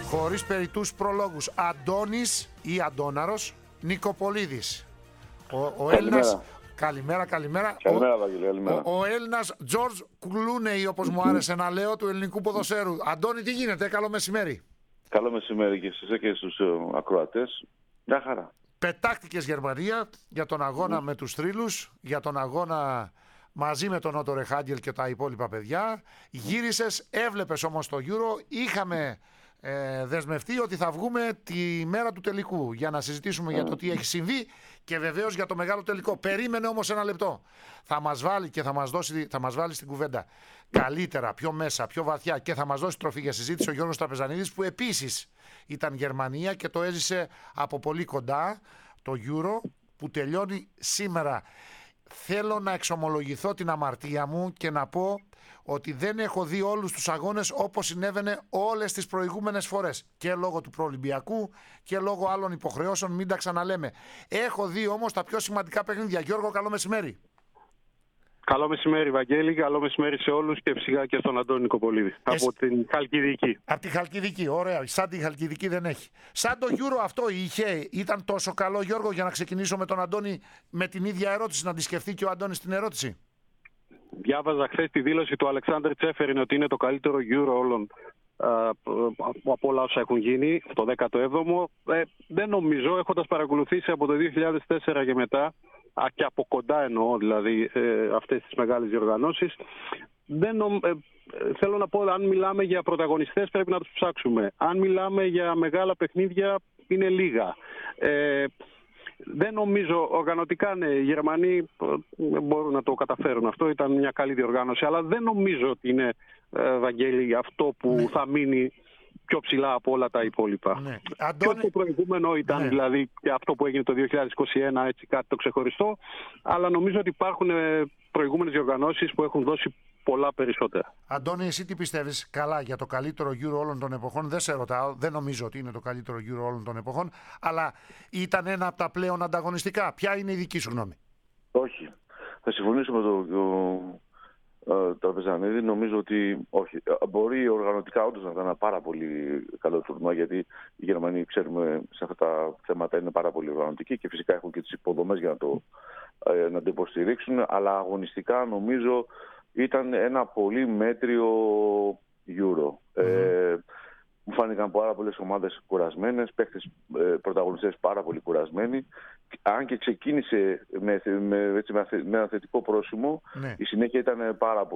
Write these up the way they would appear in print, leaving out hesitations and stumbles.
χωρίς περιττούς προλόγους. Αντώνης ή Αντώναρος Νικοπολίδης. Ο Έλληνας. Καλημέρα. Καλημέρα, Βαγγέλη, καλημέρα. Ο Έλληνας Τζορτζ Κλούνεϊ, όπως μου άρεσε να λέω, του ελληνικού ποδοσφαίρου. Αντώνη, τι γίνεται, καλό μεσημέρι. Καλό μεσημέρι και εσείς και στους ακροατές. Μια χαρά. Πετάχτηκες Γερμανία για τον αγώνα με τους θρύλους, για τον αγώνα μαζί με τον Ότο Ρεχάγγελ και τα υπόλοιπα παιδιά. Γύρισες, έβλεπες όμως το Euro. Είχαμε δεσμευτεί ότι θα βγούμε τη μέρα του τελικού για να συζητήσουμε για το τι έχει συμβεί και βεβαίως για το μεγάλο τελικό. Περίμενε όμως ένα λεπτό. Θα μας βάλει και θα μας βάλει στην κουβέντα καλύτερα, πιο μέσα, πιο βαθιά και θα μας δώσει τροφή για συζήτηση ο Γιώργος Τραπεζανίδης, που επίσης ήταν Γερμανία και το έζησε από πολύ κοντά το Euro που τελειώνει σήμερα. Θέλω να εξομολογηθώ την αμαρτία μου και να πω ότι δεν έχω δει όλους τους αγώνες όπως συνέβαινε όλες τις προηγούμενες φορές. Και λόγω του προολυμπιακού και λόγω άλλων υποχρεώσεων, μην τα ξαναλέμε. Έχω δει όμως τα πιο σημαντικά παιχνίδια. Γιώργο, καλό μεσημέρι. Καλό μεσημέρι, Βαγγέλη. Καλό μεσημέρι σε όλους και φυσικά και στον Αντώνη Νικοπολίδη. Από την Χαλκιδική. Από τη Χαλκιδική, ωραία. Σαν τη Χαλκιδική δεν έχει. Σαν το Euro αυτό ήταν τόσο καλό, Γιώργο, για να ξεκινήσω με τον Αντώνη με την ίδια ερώτηση, να τη σκεφτεί και ο Αντώνης την ερώτηση. Διάβαζα χθες τη δήλωση του Αλεξάνδρ Τσέφεριν ότι είναι το καλύτερο Euro όλων από όλα όσα έχουν γίνει, το 17ο. Δεν νομίζω, έχοντας παρακολουθήσει από το 2004 και μετά, και από κοντά εννοώ δηλαδή αυτές τις μεγάλες διοργανώσεις, θέλω να πω, αν μιλάμε για πρωταγωνιστές πρέπει να τους ψάξουμε. Αν μιλάμε για μεγάλα παιχνίδια είναι λίγα. Δεν νομίζω, οργανωτικά ναι, οι Γερμανοί μπορούν να το καταφέρουν αυτό, ήταν μια καλή διοργάνωση, αλλά δεν νομίζω ότι είναι, Βαγγέλη, αυτό που θα μείνει πιο ψηλά από όλα τα υπόλοιπα. Ναι. Και το προηγούμενο ήταν δηλαδή και αυτό που έγινε το 2021, έτσι κάτι το ξεχωριστό, αλλά νομίζω ότι υπάρχουν προηγούμενες διοργανώσεις που έχουν δώσει πολλά περισσότερα. Αντώνη, εσύ τι πιστεύεις? Καλά, για το καλύτερο Euro όλων των εποχών δεν σε ρωτάω, δεν νομίζω ότι είναι το καλύτερο Euro όλων των εποχών, αλλά ήταν ένα από τα πλέον ανταγωνιστικά. Ποια είναι η δική σου γνώμη? Όχι. Θα συμφωνήσω με τον Τραπεζανίδη. Νομίζω ότι όχι. Μπορεί οργανωτικά όντως να ήταν ένα πάρα πολύ καλό τουρνουά, γιατί οι Γερμανοί, ξέρουμε, σε αυτά τα θέματα είναι πάρα πολύ οργανωτικοί και φυσικά έχουν και τις υποδομές για να το υποστηρίξουν, αλλά αγωνιστικά νομίζω ήταν ένα πολύ μέτριο Euro. Μου φάνηκαν πάρα πολλές ομάδες κουρασμένες, παίχτες πρωταγωνιστές πάρα πολύ κουρασμένοι. Αν και ξεκίνησε με ένα θετικό πρόσημο, η συνέχεια ήταν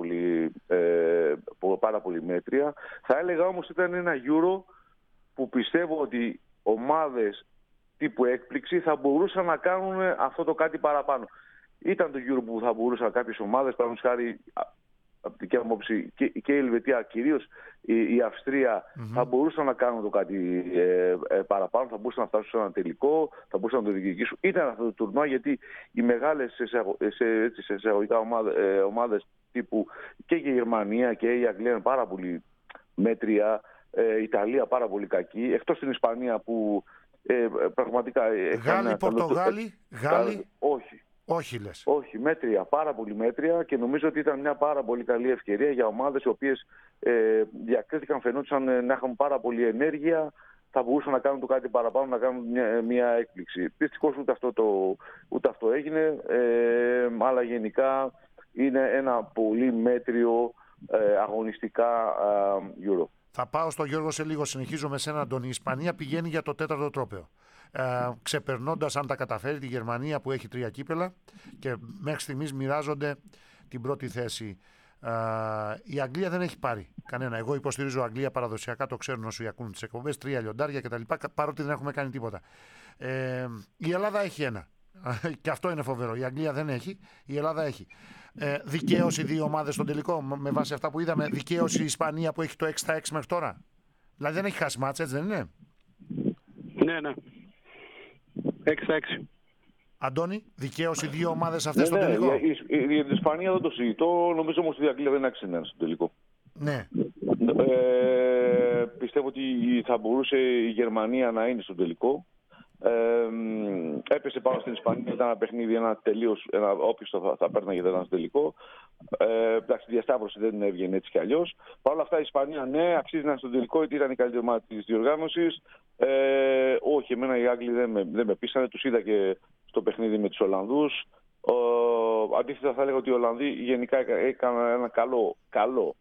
πάρα πολύ μέτρια. Θα έλεγα όμως ότι ήταν ένα Euro που πιστεύω ότι ομάδες τύπου έκπληξη θα μπορούσαν να κάνουν αυτό το κάτι παραπάνω. Ήταν το Euro που θα μπορούσαν κάποιες ομάδες, παραδείγματος χάρη, από την δική μου άποψη, και η Ελβετία, κυρίως η Αυστρία, θα μπορούσαν να κάνουν το κάτι παραπάνω, θα μπορούσαν να φτάσουν σε ένα τελικό, θα μπορούσαν να το διεκδικήσουν. Ήταν αυτό το τουρνουά, γιατί οι μεγάλες σε εισαγωγικά ομάδες τύπου και η Γερμανία και η Αγγλία είναι πάρα πολύ μέτρια, η Ιταλία πάρα πολύ κακή, εκτός την Ισπανία που πραγματικά... Γάλλοι, Πορτογάλοι, Γάλλοι... Όχι. Όχι λες. Όχι, μέτρια, πάρα πολύ μέτρια, και νομίζω ότι ήταν μια πάρα πολύ καλή ευκαιρία για ομάδες οι οποίες διακρίθηκαν, φαινόντουσαν να έχουν πάρα πολύ ενέργεια, θα μπορούσαν να κάνουν το κάτι παραπάνω, να κάνουν μια έκπληξη. Δυστυχώς ούτε αυτό έγινε, αλλά γενικά είναι ένα πολύ μέτριο αγωνιστικά Euro. Θα πάω στο Γιώργο σε λίγο, συνεχίζω με σένα, Αντώνη. Η Ισπανία πηγαίνει για το 4ο τρόπαιο. Ξεπερνώντας, αν τα καταφέρει, τη Γερμανία που έχει 3 κύπελα και μέχρι στιγμής μοιράζονται την πρώτη θέση. Η Αγγλία δεν έχει πάρει κανένα. Εγώ υποστηρίζω Αγγλία παραδοσιακά, το ξέρουν όσοι ακούν τις εκπομπές, 3 λιοντάρια κτλ. Παρότι δεν έχουμε κάνει τίποτα. Η Ελλάδα έχει ένα. Και αυτό είναι φοβερό. Η Αγγλία δεν έχει, η Ελλάδα έχει. Δικαίως οι δύο ομάδες στον τελικό, με βάση αυτά που είδαμε, δικαίως η Ισπανία που έχει το 6-6 μέχρι τώρα. Δηλαδή δεν έχει χάσει μάτς, έτσι δεν είναι? Ναι. 6-6. Αντώνη, δικαίως οι δύο ομάδες αυτές στον τελικό? Η Ισπανία δεν το συζητώ. Νομίζω όμως ότι η Αγγλία δεν άξιζε στον τελικό. Ναι. Πιστεύω ότι θα μπορούσε η Γερμανία να είναι στον τελικό. Έπεσε πάνω στην Ισπανία, ήταν ένα παιχνίδι, όποιος θα πέρναγε δεν ήταν στο τελικό. Εντάξει, η διασταύρωση δεν έβγαινε έτσι κι αλλιώς. Παρ' όλα αυτά η Ισπανία, ναι, αξίζει να είναι στο τελικό, ήταν η καλύτερη ομάδα της διοργάνωσης. Όχι, εμένα οι Άγγλοι δεν με πείσανε, τους είδα και στο παιχνίδι με τους Ολλανδούς. Αντίθετα θα έλεγα ότι οι Ολλανδοί γενικά έκαναν ένα καλό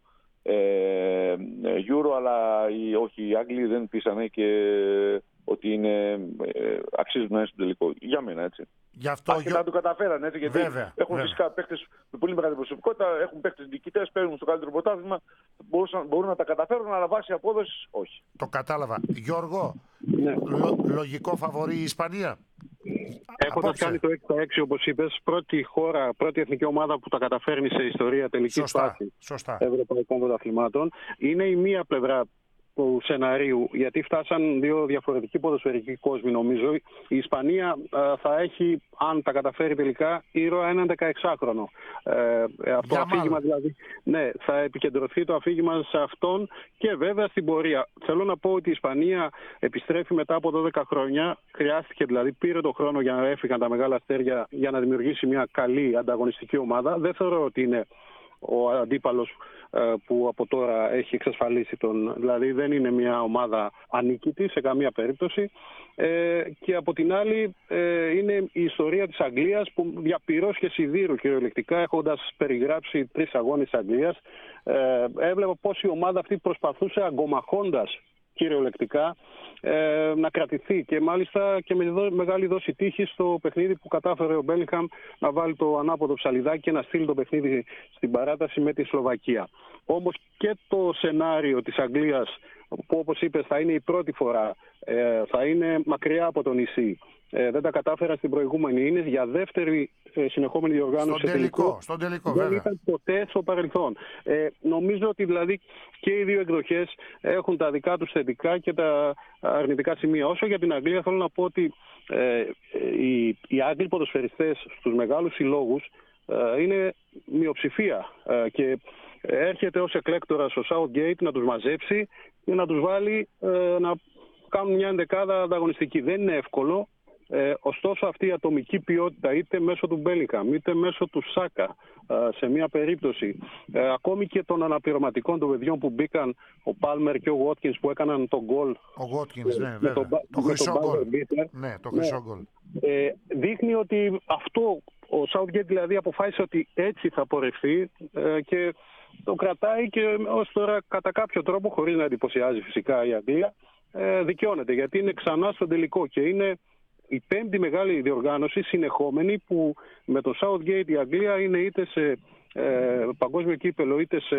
Euro, αλλά οι Άγγλοι δεν πείσανε και ότι αξίζουν να είναι στο τελικό. Για μένα, έτσι. Γι' αυτό να το καταφέραν, έτσι, γιατί έχουν φυσικά παίκτες με πολύ μεγάλη προσωπικότητα, έχουν παίκτες νικητές, παίρνουν στο καλύτερο πρωτάθλημα, μπορούν να τα καταφέρουν, αλλά βάσει απόδοσης όχι. Το κατάλαβα. Γιώργο, λογικό φαβορί η Ισπανία. Έχοντας κάνει το 6-6, όπως είπες, πρώτη εθνική ομάδα που τα καταφέρνει σε ιστορία τελική φάση ευρωπαϊκών πρωταθλημάτων, είναι η μία πλευρά του σεναρίου, γιατί φτάσαν δύο διαφορετικοί ποδοσφαιρικοί κόσμοι. Νομίζω η Ισπανία θα έχει, αν τα καταφέρει τελικά, ήρωα έναν 16χρονο. Αυτό αφήγημα δηλαδή. Ναι, θα επικεντρωθεί το αφήγημα σε αυτόν και βέβαια στην πορεία. Θέλω να πω ότι η Ισπανία επιστρέφει μετά από 12 χρόνια. Χρειάστηκε δηλαδή, πήρε το χρόνο για να έφυγαν τα μεγάλα αστέρια για να δημιουργήσει μια καλή ανταγωνιστική ομάδα. Δεν θεωρώ ότι είναι ο αντίπαλος που από τώρα έχει εξασφαλίσει δηλαδή δεν είναι μια ομάδα ανίκητη σε καμία περίπτωση, και από την άλλη είναι η ιστορία της Αγγλίας που για πυρός και σιδήρου κυριολεκτικά, έχοντας περιγράψει 3 αγώνες της Αγγλίας, έβλεπα πως η ομάδα αυτή προσπαθούσε αγκομαχώντας κυριολεκτικά να κρατηθεί, και μάλιστα και με μεγάλη δόση τύχη στο παιχνίδι που κατάφερε ο Μπέλιγχαμ να βάλει το ανάποδο ψαλιδάκι και να στείλει το παιχνίδι στην παράταση με τη Σλοβακία. Όμως και το σενάριο της Αγγλίας, που όπως είπες θα είναι η πρώτη φορά, θα είναι μακριά από το νησί, δεν τα κατάφερα στην προηγούμενη, είναι για δεύτερη συνεχόμενη διοργάνωση στον τελικό δεν βέβαια. Ήταν ποτέ στο παρελθόν. Νομίζω ότι δηλαδή και οι δύο εκδοχές έχουν τα δικά τους θετικά και τα αρνητικά σημεία. Όσο για την Αγγλία, θέλω να πω ότι οι Άγγλοι ποδοσφαιριστές στους μεγάλους συλλόγους είναι μειοψηφία, και έρχεται ως εκλέκτορας ο Southgate να τους μαζέψει και να τους βάλει να κάνουν μια ενδεκάδα ανταγωνιστική. Δεν είναι εύκολο. Ωστόσο αυτή η ατομική ποιότητα, είτε μέσω του Μπέλιγχαμ είτε μέσω του Σάκα, σε μια περίπτωση, ακόμη και των αναπληρωματικών των παιδιών που μπήκαν, ο Πάλμερ και ο Βότκινς που έκαναν τον γκολ, ο Βότκινς, ναι, βέβαια. Το χρυσό γκολ. Ναι, το χρυσό γκολ. Δείχνει ότι αυτό ο Southgate δηλαδή αποφάσισε ότι έτσι θα πορευτεί, και το κρατάει, και ως τώρα κατά κάποιο τρόπο, χωρίς να εντυπωσιάζει φυσικά η Αγγλία, δικαιώνεται, γιατί είναι ξανά στο τελικό και είναι η 5η μεγάλη διοργάνωση συνεχόμενη που με το Southgate η Αγγλία είναι είτε σε παγκόσμιο κύπελο είτε σε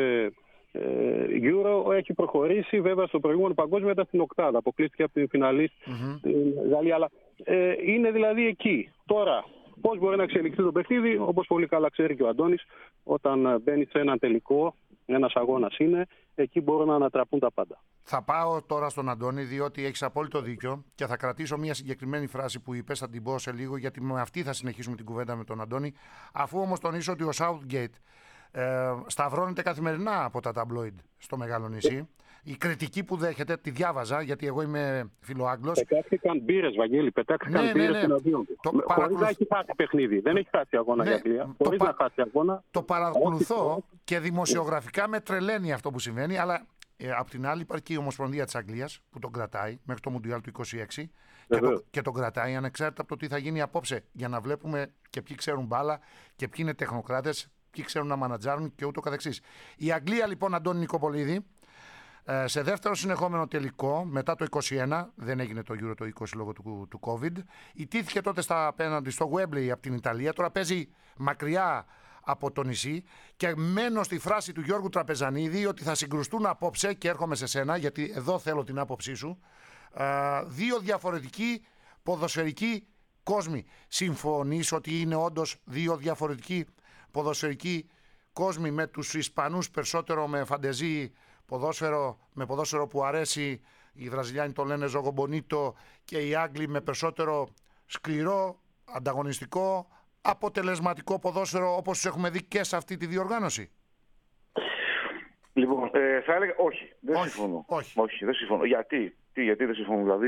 Euro. Έχει προχωρήσει, βέβαια στο προηγούμενο παγκόσμιο ήταν στην οκτάδα, αποκλείστηκε από την φιναλίστ την Γαλλία, αλλά είναι δηλαδή εκεί. Τώρα πώς μπορεί να εξελιχθεί το παιχνίδι, όπως πολύ καλά ξέρει και ο Αντώνης, όταν μπαίνει σε έναν τελικό, ένας αγώνας είναι, εκεί μπορούν να ανατραπούν τα πάντα. Θα πάω τώρα στον Αντώνη, διότι έχεις απόλυτο δίκιο, και θα κρατήσω μια συγκεκριμένη φράση που είπες, θα την πω σε λίγο, γιατί με αυτή θα συνεχίσουμε την κουβέντα με τον Αντώνη. Αφού όμως τονίσω ότι ο Southgate σταυρώνεται καθημερινά από τα ταμπλόιντ στο μεγάλο νησί. Η κριτική που δέχεται, τη διάβαζα, γιατί εγώ είμαι φιλοάγγλος. Πετάχτηκαν μπύρες, Βαγγέλη, πετάχτηκαν μπύρες στην αδειών του. Χωρίς να έχει χάσει παιχνίδι. Δεν έχει χάσει αγώνα η Αγγλία. Χωρίς να χάσει αγώνα. Το παρακολουθώ και δημοσιογραφικά με τρελαίνει αυτό που συμβαίνει, αλλά απ' την άλλη υπάρχει και η Ομοσπονδία της Αγγλίας που τον κρατάει μέχρι το Μουντιάλ του 2026 και τον κρατάει ανεξάρτητα από το τι θα γίνει απόψε, για να βλέπουμε και ποιοι ξέρουν μπάλα και ποιοι είναι τεχνοκράτες, ποιοι ξέρουν να μανατζάρουν και ούτω καθεξής. Η Αγγλία λοιπόν, Αντώνη Νικοπολίδη, σε δεύτερο συνεχόμενο τελικό, μετά το 2021, δεν έγινε το Euro το 20 λόγω του COVID, ιτήθηκε τότε απέναντι στο Wembley από την Ιταλία, τώρα παίζει μακριά από το νησί, και μένω στη φράση του Γιώργου Τραπεζανίδη ότι θα συγκρουστούν απόψε, και έρχομαι σε σένα γιατί εδώ θέλω την άποψή σου, δύο διαφορετικοί ποδοσφαιρικοί κόσμοι. Συμφωνείς ότι είναι όντως δύο διαφορετικοί ποδοσφαιρικοί κόσμοι, με τους Ισπανούς περισσότερο με φαντεζή ποδόσφαιρο, με ποδόσφαιρο που αρέσει, οι Βραζιλιάνοι το λένε ζωγομπονίτο, και οι Άγγλοι με περισσότερο σκληρό, ανταγωνιστικό, αποτελεσματικό ποδόσφαιρο, όπως τους έχουμε δει και σε αυτή τη διοργάνωση? Λοιπόν, θα έλεγα όχι. Δεν συμφωνώ. Όχι, δεν συμφωνώ. Γιατί δεν συμφωνώ? Δηλαδή,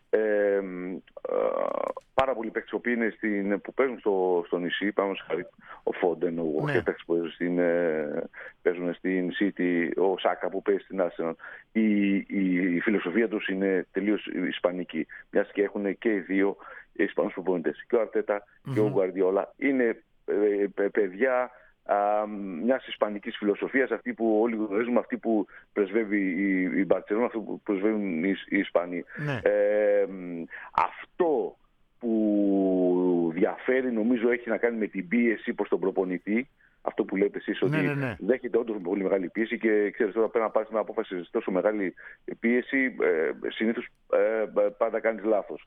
πάρα πολλοί παίκτες που παίζουν στο νησί, πάνω σε χάρη, ο Φόντεν, ο παίκτες που παίζουν στην City, ο Σάκα που παίζει στην Arsenal, η φιλοσοφία τους είναι τελείως ισπανική. Μιας και έχουν και οι δύο Ισπανούς προπονητές. Και ο Αρτέτα και ο Γκουαρδιόλα είναι παιδιά μιας ισπανικής φιλοσοφίας, αυτή που όλοι γνωρίζουμε, αυτή που πρεσβεύει η Μπαρτσελόνα, αυτή που πρεσβεύουν οι Ισπανοί. Αυτό που διαφέρει, νομίζω, έχει να κάνει με την πίεση προς τον προπονητή. Αυτό που λέτε εσείς, ότι δέχεται όντως πολύ μεγάλη πίεση και ξέρεις, τώρα πρέπει να πάρεις μια απόφαση σε τόσο μεγάλη πίεση, συνήθως πάντα κάνεις λάθος.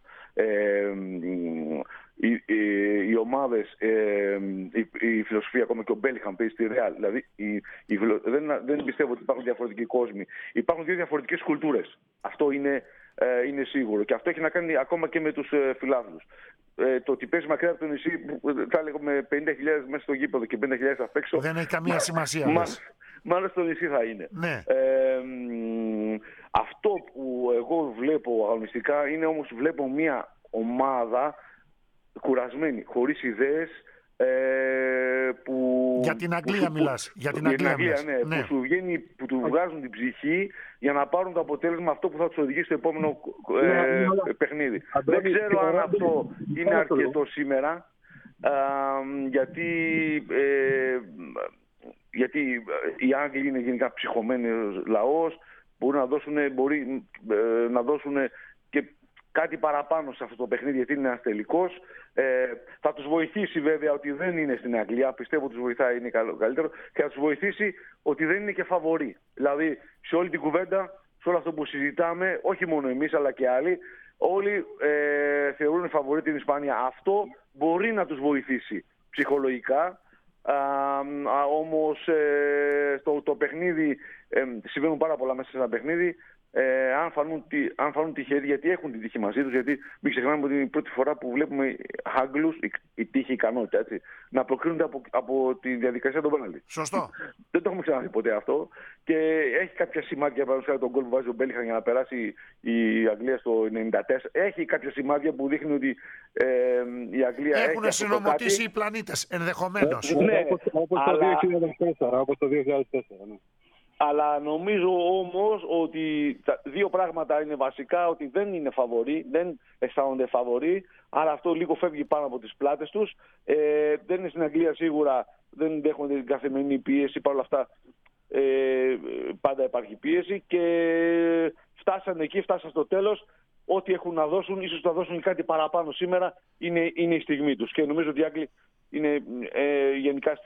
Οι ομάδες, η φιλοσοφία, ακόμα και ο Μπέλιγχαμ παίζει στη Ρεάλ, δηλαδή δεν πιστεύω ότι υπάρχουν διαφορετικοί κόσμοι. Υπάρχουν δύο διαφορετικές κουλτούρες. Αυτό είναι σίγουρο. Και αυτό έχει να κάνει ακόμα και με τους φιλάθλους. Το ότι παίζει μακριά από το νησί, θα έλεγα με 50.000 μέσα στο γήπεδο και 50.000 απ' έξω. Δεν έχει καμία σημασία. Μάλλον στο νησί θα είναι. Ναι. Αυτό που εγώ βλέπω αγωνιστικά είναι όμως βλέπω μια ομάδα κουρασμένη, χωρίς ιδέες. Για την Αγγλία μιλάς. Για την Αγγλία, ναι. Που του βγάζουν την ψυχή για να πάρουν το αποτέλεσμα αυτό που θα τους οδηγήσει στο επόμενο παιχνίδι. Δεν ξέρω αν αυτό είναι αρκετό σήμερα, γιατί οι Άγγλοι είναι γενικά ψυχωμένοι λαός, μπορεί να δώσουν και κάτι παραπάνω σε αυτό το παιχνίδι, γιατί είναι ένας τελικός. Θα τους βοηθήσει βέβαια ότι δεν είναι στην Αγγλία, πιστεύω ότι τους βοηθάει, είναι καλύτερο, και θα τους βοηθήσει ότι δεν είναι και φαβορί. Δηλαδή σε όλη την κουβέντα, σε όλο αυτό που συζητάμε, όχι μόνο εμείς αλλά και άλλοι, όλοι θεωρούν φαβορί την Ισπανία. Αυτό μπορεί να τους βοηθήσει ψυχολογικά. Όμως το παιχνίδι, συμβαίνουν πάρα πολλά μέσα σε ένα παιχνίδι. Αν φανούν τυχεροί, γιατί έχουν την τύχη μαζί τους, γιατί μην ξεχνάμε ότι είναι η πρώτη φορά που βλέπουμε Άγγλους, η τύχη, η ικανότητα, έτσι, να προκρίνονται από τη διαδικασία των πέναλτι. Σωστό. Δεν το έχουμε ξαναδεί ποτέ αυτό. Και έχει κάποια σημάδια, παραδείγματος τον γκολ που βάζει ο Μπέλιγχαμ για να περάσει η Αγγλία στο 94. Έχει κάποια σημάδια που δείχνουν ότι η Αγγλία έχουν συνομωτήσει οι πλανήτες, ενδεχομένως. Ναι, όπως το 2004. Ναι. Αλλά νομίζω όμως ότι δύο πράγματα είναι βασικά, ότι δεν είναι φαβορί, δεν αισθάνονται φαβορί, άρα αυτό λίγο φεύγει πάνω από τις πλάτες τους. Δεν είναι στην Αγγλία σίγουρα, δεν δέχονται την καθημερινή πίεση, παρ' όλα αυτά πάντα υπάρχει πίεση και φτάσαν στο τέλος. Ό,τι έχουν να δώσουν, ίσως θα δώσουν κάτι παραπάνω σήμερα, είναι η στιγμή τους. Και νομίζω ότι οι Άγγλοι είναι γενικά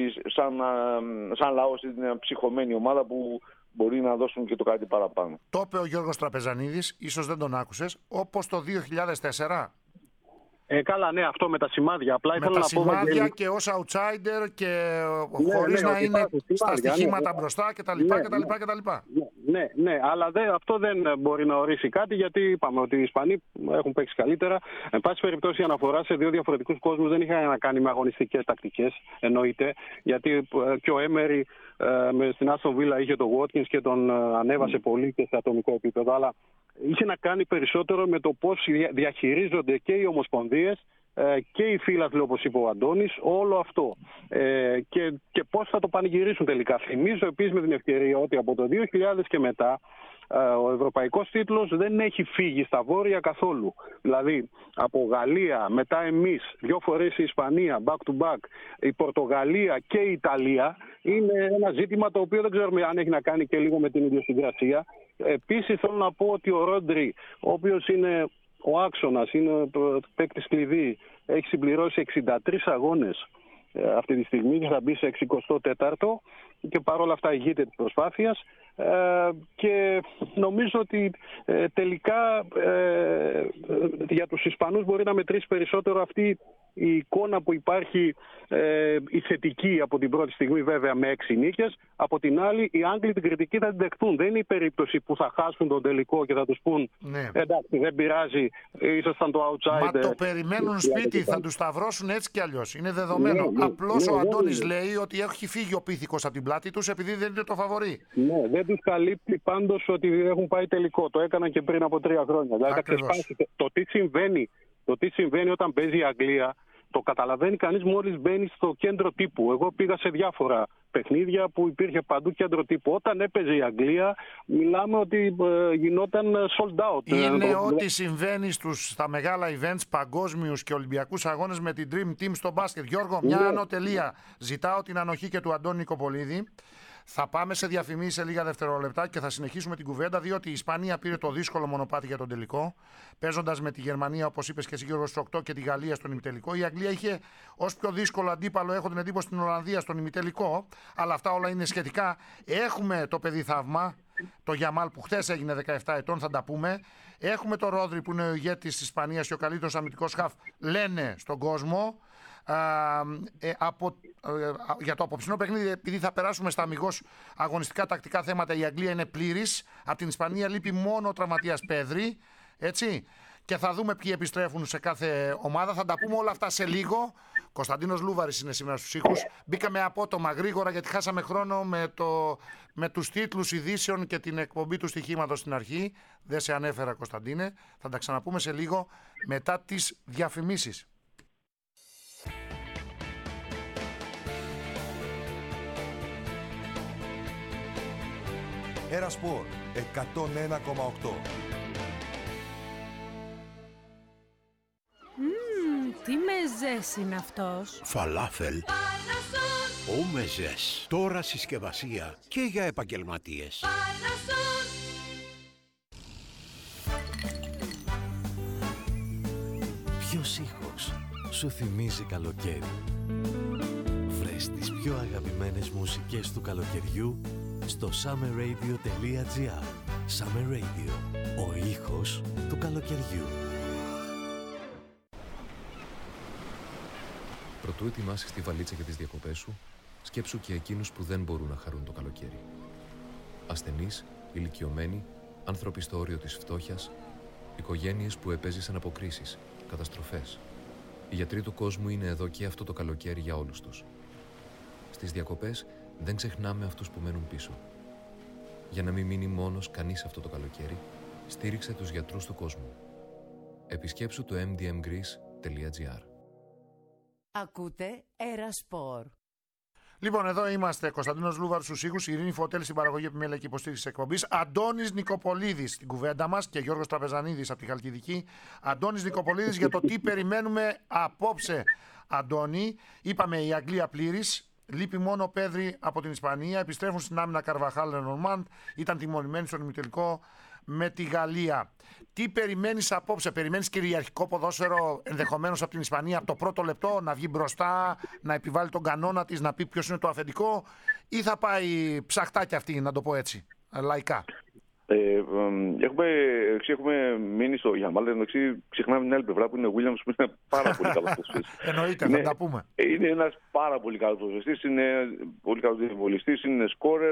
σαν λαός είναι μια ψυχωμένη ομάδα που μπορεί να δώσουν και το κάτι παραπάνω. Το είπε ο Γιώργος Τραπεζανίδης, ίσως δεν τον άκουσες, όπως το 2004. Καλά, ναι, αυτό με τα σημάδια. Απλά με τα σημάδια και ως outsider και χωρίς να είναι στα στοιχήματα μπροστά κτλ. Ναι, αλλά αυτό δεν μπορεί να ορίσει κάτι, γιατί είπαμε ότι οι Ισπανοί έχουν παίξει καλύτερα. Εν πάση περιπτώσει, η αναφορά σε δύο διαφορετικούς κόσμους δεν είχε να κάνει με αγωνιστικές τακτικές, εννοείται, γιατί και ο Έμερι στην Άστον Βίλα είχε τον Watkins και τον ανέβασε πολύ και σε ατομικό επίπεδο, αλλά είχε να κάνει περισσότερο με το πώς διαχειρίζονται και οι ομοσπονδίες και οι φίλαθλοι, όπως είπε ο Αντώνης, όλο αυτό. Και πώς θα το πανηγυρίσουν τελικά. Θυμίζω επίσης με την ευκαιρία ότι από το 2000 και μετά ο ευρωπαϊκός τίτλος δεν έχει φύγει στα βόρεια καθόλου. Δηλαδή από Γαλλία, μετά εμείς, 2 φορές η Ισπανία, back to back, η Πορτογαλία και η Ιταλία, είναι ένα ζήτημα το οποίο δεν ξέρουμε αν έχει να κάνει και λίγο με την ιδιοσυγκρασία. Επίσης θέλω να πω ότι ο Ρόντρι, ο οποίος είναι ο άξονας, είναι παίκτης κλειδί, έχει συμπληρώσει 63 αγώνες αυτή τη στιγμή και θα μπει σε 64ο και παρόλα αυτά ηγείται της προσπάθειας, και νομίζω ότι τελικά για τους Ισπανούς μπορεί να μετρήσει περισσότερο αυτή η εικόνα που υπάρχει, η θετική από την πρώτη στιγμή βέβαια με 6 νίκες. Από την άλλη, οι Άγγλοι την κριτική θα την δεχτούν. Δεν είναι η περίπτωση που θα χάσουν τον τελικό και θα τους πούν εντάξει, δεν πειράζει, ήσασταν το outsider. Μα το περιμένουν σπίτι, θα τους σταυρώσουν έτσι κι αλλιώς. Είναι δεδομένο. Απλώς ο Αντώνης λέει ότι έχει φύγει ο πίθηκος από την πλάτη τους επειδή δεν είναι το φαβορί. Ναι, δεν τους καλύπτει πάντως ότι έχουν πάει τελικό. Το έκαναν και πριν από 3 χρόνια. Δηλαδή, το τι συμβαίνει όταν παίζει η Αγγλία, το καταλαβαίνει κανείς μόλις μπαίνει στο κέντρο τύπου. Εγώ πήγα σε διάφορα παιχνίδια που υπήρχε παντού κέντρο τύπου. Όταν έπαιζε η Αγγλία, μιλάμε ότι γινόταν sold out. Είναι ό,τι συμβαίνει στα μεγάλα events, παγκόσμιους και ολυμπιακούς αγώνες με την Dream Team στο μπάσκετ. Γιώργο, μια ανωτελεία. Ζητάω την ανοχή και του Αντώνη Νικοπολίδη. Θα πάμε σε διαφημίσεις σε λίγα δευτερόλεπτα και θα συνεχίσουμε την κουβέντα, διότι η Ισπανία πήρε το δύσκολο μονοπάτι για τον τελικό, παίζοντας με τη Γερμανία, όπως είπες και εσύ Γιώργο, στους 8 και τη Γαλλία στον ημιτελικό. Η Αγγλία είχε ως πιο δύσκολο αντίπαλο, έχω την εντύπωση, την Ολλανδία στον ημιτελικό, αλλά αυτά όλα είναι σχετικά. Έχουμε το παιδί θαύμα, το Γιαμάλ που χθες έγινε 17 ετών, θα τα πούμε. Έχουμε το Ρόδρι που είναι ο ηγέτης της Ισπανίας και ο καλύτερος αμυντικός χαφ, λένε στον κόσμο. Για το απόψινό παιχνίδι, επειδή θα περάσουμε στα αμιγώς αγωνιστικά τακτικά θέματα, η Αγγλία είναι πλήρης. Από την Ισπανία λείπει μόνο ο τραυματίας Πέδρη, έτσι, και θα δούμε ποιοι επιστρέφουν σε κάθε ομάδα. Θα τα πούμε όλα αυτά σε λίγο. Κωνσταντίνος Λούβαρης είναι σήμερα στους ήχους. Μπήκαμε απότομα γρήγορα γιατί χάσαμε χρόνο με τους τίτλους ειδήσεων και την εκπομπή του στοιχήματος στην αρχή. Δεν σε ανέφερα, Κωνσταντίνε. Θα τα ξαναπούμε σε λίγο μετά τις διαφημίσεις. Ερασπορ 101,8. Τι μεζές είναι αυτός? Φαλάφελ. Ω μεζές. Τώρα συσκευασία και για επαγγελματίες. Ποιος ήχος σου θυμίζει καλοκαίρι? Βρες τις πιο αγαπημένες μουσικές του καλοκαιριού στο summerradio.gr. Summer Radio, ο ήχος του καλοκαιριού. Προτού ετοιμάσεις τη βαλίτσα για τις διακοπές σου, σκέψου και εκείνους που δεν μπορούν να χαρούν το καλοκαίρι. Ασθενείς, ηλικιωμένοι, άνθρωποι στο όριο της φτώχειας, οικογένειες που επέζησαν αποκρίσεις, καταστροφές. Οι γιατροί του κόσμου είναι εδώ και αυτό το καλοκαίρι για όλους τους. Στις διακοπές δεν ξεχνάμε αυτούς που μένουν πίσω. Για να μην μείνει μόνος κανείς αυτό το καλοκαίρι, στήριξε τους γιατρούς του κόσμου. Επισκέψου το mdmgreece.gr. Ακούτε Ερασπορ. Λοιπόν, εδώ είμαστε. Κωνσταντίνος Λούβαρης στους ήχους, Ειρήνη Φωτέλη στην παραγωγή επιμέλεια και υποστήριξη της εκπομπής, Αντώνης Νικοπολίδης στην κουβέντα μας και Γιώργος Τραπεζανίδης από τη Χαλκιδική. Αντώνης Νικοπολίδης για το τι περιμένουμε απόψε. Αντώνη, είπαμε η Αγγλία πλήρης. Λείπει μόνο ο Πέδρη από την Ισπανία. Επιστρέφουν στην άμυνα Καρβαχάλ Λενορμάντ. Ήταν τιμωρημένοι στον ημιτελικό με τη Γαλλία. Τι περιμένεις απόψε? Περιμένεις κυριαρχικό ποδόσφαιρο ενδεχομένως από την Ισπανία από το πρώτο λεπτό, να βγει μπροστά, να επιβάλλει τον κανόνα της, να πει ποιος είναι το αφεντικό, ή θα πάει ψαχτάκι αυτή, να το πω έτσι, λαϊκά? Έχουμε μείνει στο Γιαμάλ, ξεχνάμε την άλλη πλευρά που είναι ο Williams, που είναι πάρα πολύ καλός ποδοσφαιριστής. Εννοείται, θα τα πούμε. Είναι ένας πάρα πολύ καλός ποδοσφαιριστής, είναι πολύ καλός διαβολιστής, είναι σκόρερ.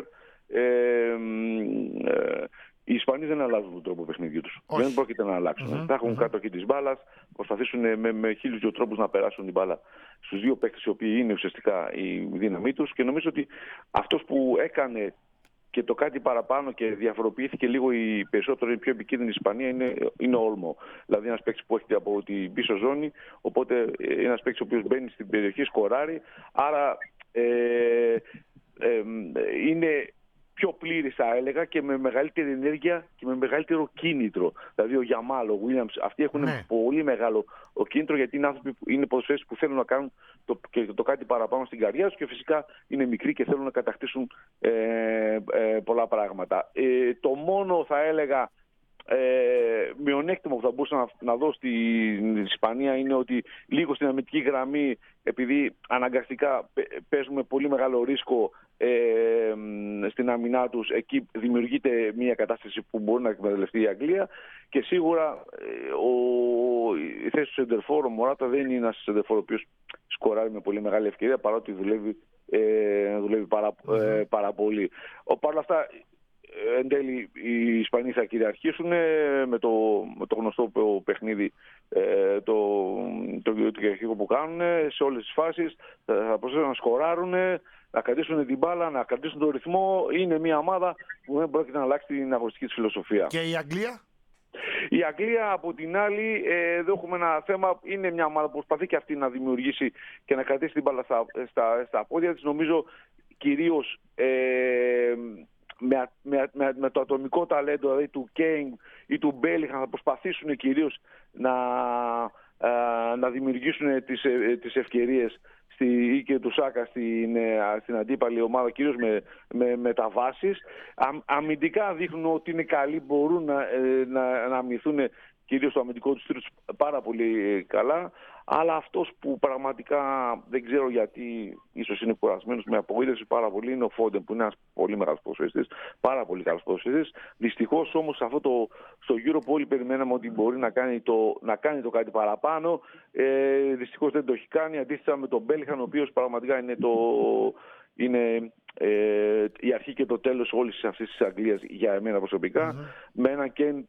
Οι Ισπανοί δεν αλλάζουν τον τρόπο παιχνιδιού τους. Δεν πρόκειται να αλλάξουν. Θα έχουν κάτω εκεί της μπάλας, προσπαθήσουν με 1002 τρόπους να περάσουν την μπάλα στους δύο παίκτες, οι οποίοι είναι ουσιαστικά η δύναμή τους. Και νομίζω ότι αυτός που έκανε και το κάτι παραπάνω και διαφοροποιήθηκε λίγο η περισσότερο, η πιο επικίνδυνη Ισπανία είναι ο Όλμο. Δηλαδή ένας παίκτης που έχετε από την πίσω ζώνη, οπότε ένας παίκτης ο οποίος μπαίνει στην περιοχή, σκοράρει. Άρα είναι πιο πλήρης, θα έλεγα, και με μεγαλύτερη ενέργεια και με μεγαλύτερο κίνητρο. Δηλαδή ο Γιαμάλ, ο Williams, αυτοί έχουν πολύ μεγάλο κίνητρο, γιατί είναι άνθρωποι που είναι ποδοσφαιριστές που θέλουν να κάνουν το κάτι παραπάνω στην καριέρα τους και φυσικά είναι μικροί και θέλουν να κατακτήσουν πολλά πράγματα. Το μόνο, θα έλεγα, μειονέκτημα που θα μπορούσα να δω στην Ισπανία είναι ότι λίγο στην αμυντική γραμμή, επειδή αναγκαστικά παίζουμε πολύ μεγάλο ρίσκο στην αμυνά τους, εκεί δημιουργείται μια κατάσταση που μπορεί να εκμεταλλευτεί η Αγγλία, και σίγουρα η θέση του σεντερφόρ, ο Μωράτα, δεν είναι ένας σεντερφόρ ο οποίος σκοράρει με πολύ μεγάλη ευκαιρία, παρότι δουλεύει πάρα πολύ. Παρ' όλα αυτά, εν τέλει οι Ισπανοί θα κυριαρχήσουν με το γνωστό παιχνίδι, το κυριαρχικό που κάνουν σε όλες τις φάσεις. Θα προσθέσουν να σκοράρουν, να κρατήσουν την μπάλα, να κρατήσουν τον ρυθμό. Είναι μια ομάδα που δεν πρόκειται να αλλάξει την αγωνιστική της φιλοσοφία. Και η Αγγλία? Η Αγγλία, από την άλλη, εδώ έχουμε ένα θέμα. Είναι μια ομάδα που προσπαθεί και αυτή να δημιουργήσει και να κρατήσει την μπάλα στα πόδια της. Νομίζω κυρίως με το ατομικό ταλέντο, δηλαδή του Κέιν ή του Μπέλιγχαμ, θα προσπαθήσουν κυρίως να δημιουργήσουν τις ευκαιρίες και του Σάκα στην αντίπαλη ομάδα, κυρίως με μεταβάσεις. Αμυντικά δείχνουν ότι είναι καλοί, μπορούν να αμυνθούν κυρίως το αμυντικό τους τρίτος πάρα πολύ καλά. Αλλά αυτός που πραγματικά δεν ξέρω γιατί, ίσως είναι κουρασμένος, με απογοήτευσε πάρα πολύ, είναι ο Φόντεν, που είναι ένας πολύ μεγάλος ποδοσφαιριστής, πάρα πολύ καλός ποδοσφαιριστής. Δυστυχώς όμως στο Euro που όλοι περιμέναμε ότι μπορεί να κάνει το κάτι παραπάνω, δυστυχώς δεν το έχει κάνει. Αντίθετα με τον Μπέλιγχαμ, ο οποίος πραγματικά είναι η αρχή και το τέλος όλης αυτής της Αγγλίας για εμένα προσωπικά, με έναν Κέιν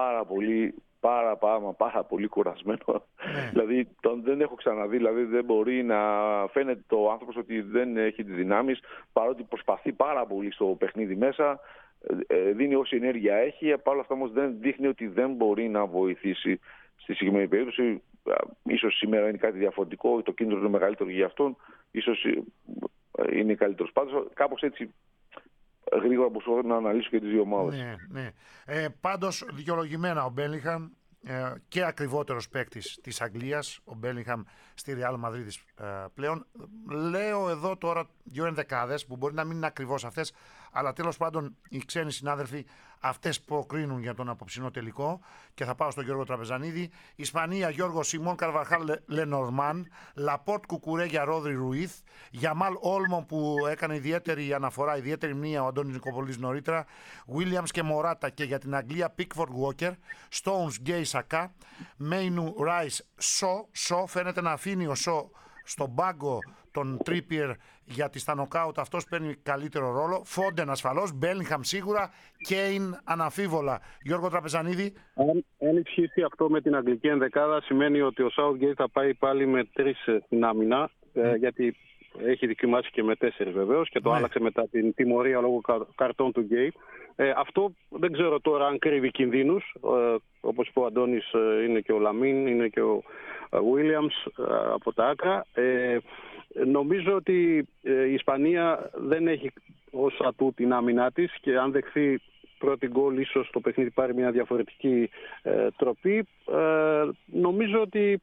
πάρα πολύ κουρασμένο. Δηλαδή δεν έχω ξαναδεί, δηλαδή δεν μπορεί να φαίνεται το άνθρωπος ότι δεν έχει τις δυνάμεις, παρότι προσπαθεί πάρα πολύ στο παιχνίδι μέσα, δίνει όση ενέργεια έχει. Παρ' όλα αυτά όμως δεν δείχνει ότι δεν μπορεί να βοηθήσει στη συγκεκριμένη περίπτωση. Ίσως σήμερα είναι κάτι διαφορετικό, το κίνητρο είναι μεγαλύτερο για αυτόν, ίσως είναι καλύτερος. Πάντως κάπως έτσι γρήγορα μπορώ να αναλύσω και τις δύο ομάδες. Ναι. Πάντως δικαιολογημένα ο Μπέλιγχαμ, και ακριβότερος παίκτης της Αγγλίας, ο Μπέλιγχαμ στη Real Madrid πλέον. Λέω εδώ τώρα δύο ενδεκάδες που μπορεί να μην είναι ακριβώς αυτές, αλλά τέλος πάντων οι ξένοι συνάδελφοι αυτές προκρίνουν για τον απόψινό τελικό. Και θα πάω στον Γιώργο Τραπεζανίδη. Ισπανία, Γιώργο, Σιμών Καρβαχάλ Λενορμάν, Λαπόρτ Κουκουρέγια Ρόδρυ Ρουίθ, Γιαμάλ Όλμο που έκανε ιδιαίτερη αναφορά, ιδιαίτερη μνήμα ο Αντώνης Νικοπολής νωρίτερα, Βίλιαμς και Μωράτα, και για την Αγγλία Πίκφορντ Γουόκερ, Στόουνς Γκέι Σακά, Μέινου Ράις Σο, φαίνεται να αφήνει ο Σο στον πάγκο τον Τρίπιερ, γιατί στα νοκάουτ αυτός παίρνει καλύτερο ρόλο. Φόντεν ασφαλώς, Μπέλιγχαμ σίγουρα, Κέιν αναμφίβολα. Γιώργο Τραπεζανίδη. Αν ισχύσει αυτό με την αγγλική ενδεκάδα, σημαίνει ότι ο Southgate θα πάει πάλι με 3 στην άμυνα, γιατί έχει δοκιμάσει και με 4 βεβαίως και το άλλαξε μετά την τιμωρία λόγω καρτών του Γκέι. Αυτό δεν ξέρω τώρα αν κρύβει κινδύνους. Όπως είπε ο Αντώνης, είναι και ο Λαμίν, είναι και ο Βίλιαμς από τα άκρα. Νομίζω ότι η Ισπανία δεν έχει ως ατού την άμυνά της, και αν δεχθεί πρώτη γκολ ίσως το παιχνίδι πάρει μια διαφορετική τροπή. Νομίζω ότι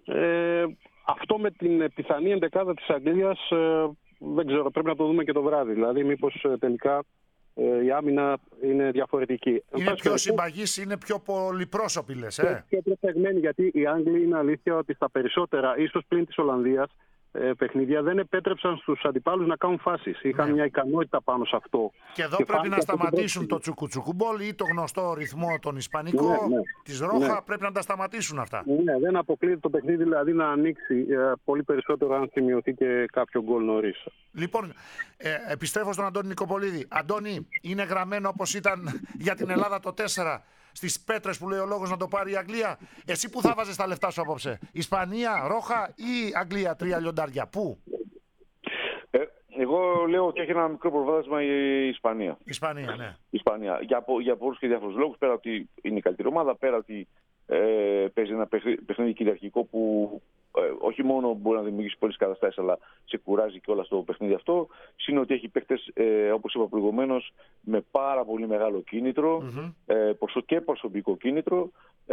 αυτό με την πιθανή ενδεκάδα της Αγγλίας δεν ξέρω, πρέπει να το δούμε και το βράδυ. Δηλαδή μήπως τελικά η άμυνα είναι διαφορετική. Είναι πιο συμπαγής, είναι πιο πολυπρόσωπη λες. Πιο προτεγμένη, γιατί οι Άγγλοι είναι αλήθεια ότι στα περισσότερα, ίσως πλην της Ολλανδίας, παιχνίδια δεν επέτρεψαν στους αντιπάλους να κάνουν φάσεις. Είχαν μια ικανότητα πάνω σε αυτό. Και εδώ πρέπει να σταματήσουν το τσουκουτσουκουμπόλ ή το γνωστό ρυθμό τον Ισπανικό της Ρόχα. Πρέπει να τα σταματήσουν αυτά. Ναι, δεν αποκλείεται το παιχνίδι δηλαδή να ανοίξει πολύ περισσότερο αν σημειωθεί και κάποιο γκολ νωρίς. Λοιπόν, επιστρέφω στον Αντώνη Νικοπολίδη. Αντώνη, είναι γραμμένο όπως ήταν για την Ελλάδα το 4 στις πέτρες που λέει ο λόγος να το πάρει η Αγγλία? Εσύ που θα βάζεις τα λεφτά σου απόψε? Ισπανία, Ρόχα ή Αγγλία 3 λιοντάρια? Πού? Εγώ λέω ότι έχει ένα μικρό προβάδισμα η Ισπανία. Ισπανία, ναι. Ισπανία. Για πολλούς και διάφορους λόγους. Πέρα ότι είναι η καλύτερη ομάδα, πέρα ότι παίζει ένα παιχνίδι κυριαρχικό που όχι μόνο μπορεί να δημιουργήσει πολλές καταστάσεις, αλλά σε κουράζει και όλα στο παιχνίδι αυτό. Συν ότι έχει παίκτες, όπως είπα προηγουμένως, με πάρα πολύ μεγάλο κίνητρο και προσωπικό κίνητρο.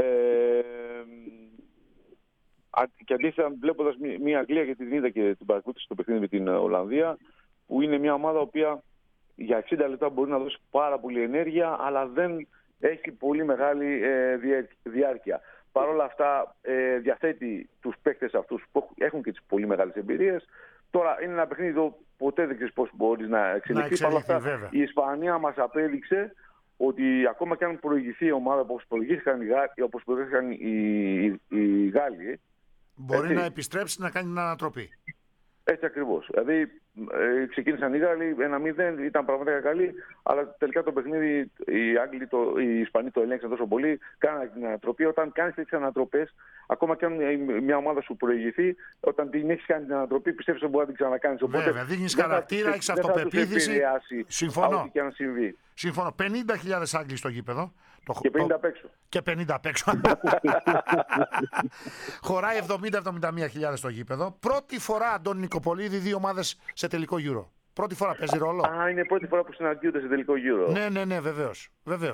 Και αντίθετα, βλέποντας μια Αγγλία, γιατί την είδα και την παρακολούθησα στο παιχνίδι με την Ολλανδία, που είναι μια ομάδα που για 60 λεπτά μπορεί να δώσει πάρα πολύ ενέργεια, αλλά δεν έχει πολύ μεγάλη διάρκεια. Παρ' όλα αυτά διαθέτει τους παίκτες αυτούς που έχουν και τις πολύ μεγάλες εμπειρίες. Τώρα είναι ένα παιχνίδι που ποτέ δεν ξέρεις πώς μπορεί να εξελιχθεί. Παρ' όλα αυτά η Ισπανία μας απέδειξε ότι ακόμα και αν προηγηθεί η ομάδα όπως προηγήθηκαν οι Γάλλοι, μπορεί να επιστρέψει να κάνει την ανατροπή. Έτσι ακριβώς. Δηλαδή ξεκίνησαν οι Γάλλοι 1-0, ήταν πραγματικά καλοί, αλλά τελικά το παιχνίδι οι Ισπανοί το ελέγξαν τόσο πολύ, κάνανε την ανατροπή. Όταν κάνεις τέτοιες ανατροπές, ακόμα και αν μια ομάδα σου προηγηθεί, όταν την έχεις κάνει την ανατροπή, πιστεύεις ότι μπορεί να την ξανακάνεις. Βέβαια, δίνεις χαρακτήρα, έχεις αυτοπεποίθηση. Συμφωνώ. Ό,τι και αν συμβεί. Συμφωνώ. 50.000 Άγγλοι στο γήπεδο. Και 50 απ' έξω. Και 50 απ' έξω. Χωράει 70-71.000 στο γήπεδο. Πρώτη φορά, Αντώνη Νικοπολίδη, δύο ομάδες σε τελικό Euro. Πρώτη φορά παίζει ρόλο. Είναι πρώτη φορά που συναντιούνται σε τελικό Euro. Ναι, βεβαίως.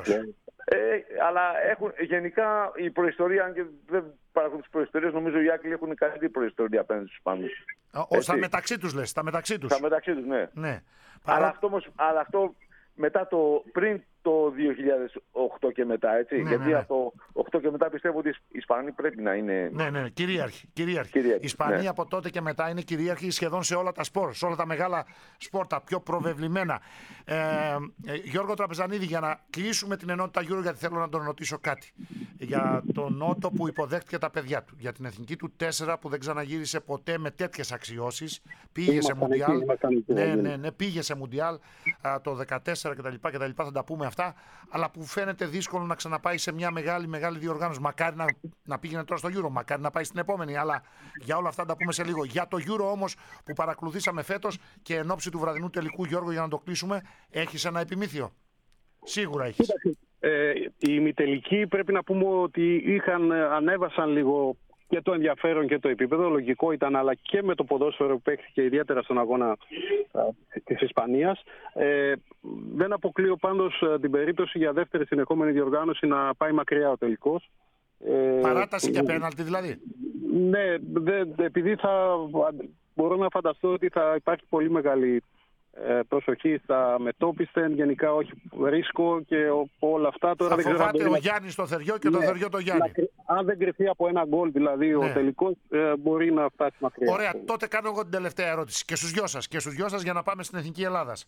Αλλά έχουν γενικά η προϊστορία, αν και δεν παρακολουθούν τις προϊστορίες, νομίζω οι Άγγλοι έχουν καλύτερη προϊστορία απέναντι στους Ισπανούς. Στα μεταξύ τους λες, στα μεταξύ τους. Στα μεταξύ τους, ναι. Αλλά αυτό μετά πριν το 2008 και μετά, έτσι. Γιατί από το 8 και μετά πιστεύω ότι οι Ισπανοί πρέπει να είναι... Ναι, κυρίαρχοι. Οι Ισπανοί από τότε και μετά είναι κυρίαρχοι σχεδόν σε όλα τα σπορ, σε όλα τα μεγάλα σπορ, τα πιο προβεβλημένα. Γιώργο Τραπεζανίδη, για να κλείσουμε την ενότητα Euro, γιατί θέλω να τον ρωτήσω κάτι. Για τον Νότο που υποδέχτηκε τα παιδιά του. Για την εθνική του 4 που δεν ξαναγύρισε ποτέ με τέτοιες αξιώσεις. Πήγε σε Μουντιάλ. Ναι, πήγε σε Μουντιάλ το 2014 κτλ. Θα τα πούμε αυτά. Αλλά που φαίνεται δύσκολο να ξαναπάει σε μια μεγάλη διοργάνωση. Μακάρι να πήγαινε τώρα στο Euro, μακάρι να πάει στην επόμενη. Αλλά για όλα αυτά τα πούμε σε λίγο. Για το Euro όμως που παρακολουθήσαμε φέτος και εν ώψη του βραδινού τελικού, Γιώργο, για να το κλείσουμε, έχεις ένα επιμήθειο? Σίγουρα έχεις. Οι ημιτελικοί πρέπει να πούμε ότι ανέβασαν λίγο και το ενδιαφέρον και το επίπεδο. Λογικό ήταν, αλλά και με το ποδόσφαιρο που παίχθηκε ιδιαίτερα στον αγώνα της Ισπανίας. Δεν αποκλείω πάντως την περίπτωση για δεύτερη συνεχόμενη διοργάνωση να πάει μακριά ο τελικός. Παράταση και πέναλτι δηλαδή. Ναι, επειδή μπορώ να φανταστώ ότι θα υπάρχει πολύ μεγάλη προσοχή στα μετόπισθεν, γενικά όχι ρίσκο και όλα αυτά. Τώρα θα φοβάται ο Γιάννης το Θεριό και το Θεριό το Γιάννη. Αν δεν κρυφθεί από ένα γκολ δηλαδή ο τελικός, μπορεί να φτάσει μακριά. Ωραία, τότε κάνω εγώ την τελευταία ερώτηση και στους δυο σας για να πάμε στην Εθνική Ελλάδας.